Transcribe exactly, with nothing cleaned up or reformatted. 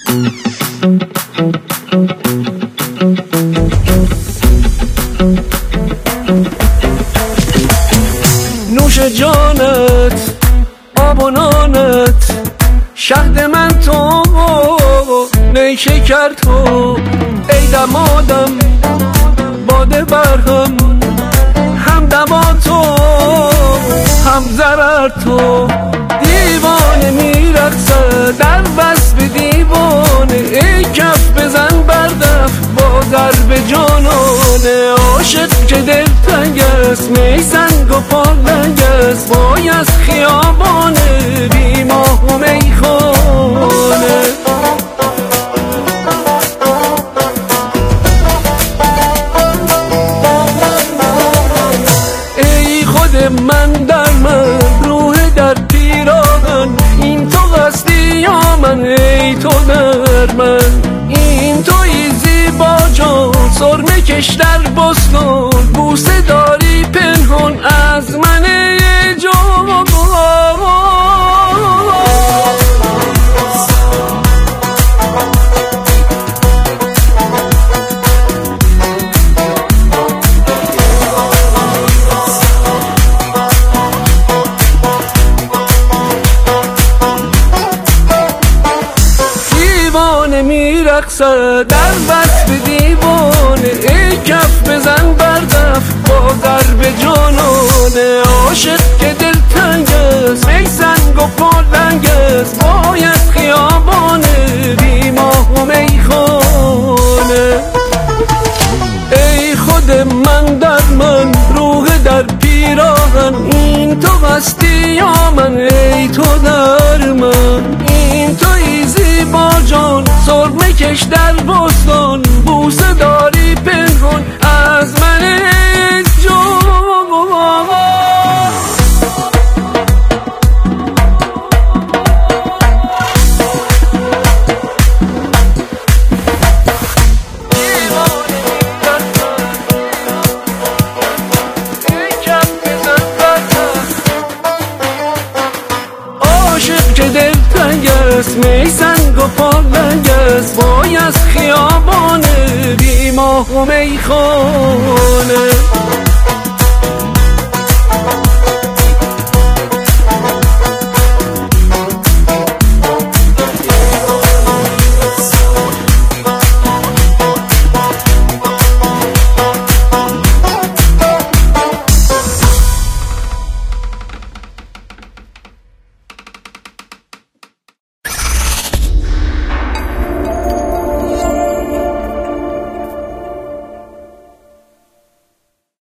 نوش جانت آب و نانت شهد من تو نی شکر تو ای دمادم باده برهم هم دما تو هم ضرر تو دیوانه میرقصه در وصف دیوانه ای کف بزن بردف با ضرب جانانه عاشق که دل تنگ است می سنگ و پالنگ است وای از خیابانه بی ماه و میخانه ای خود من در من روح در پیراهن این تو هستی یا من ای تو در من این توی زیبا جان سرمه کش در بستان بوسه داری پنهان از من ای جان دیوانه میرقصه در وصف دیوانه ای کف بزن بردف با ضرب جانانه عاشق که دل تنگ است می سنگ و پالنگ است وای از خیابانه بی ماه و میخانه ای خود من در من روح در پیراهن این تو هستی یا من ای تو در من این توی زیبا جان سرمه کش در بستان بوسه داری پنهان از من ای جان عاشق که دل تنگ است می سنگ و پالنگ است وای از خیابانه بی ماه و میخانه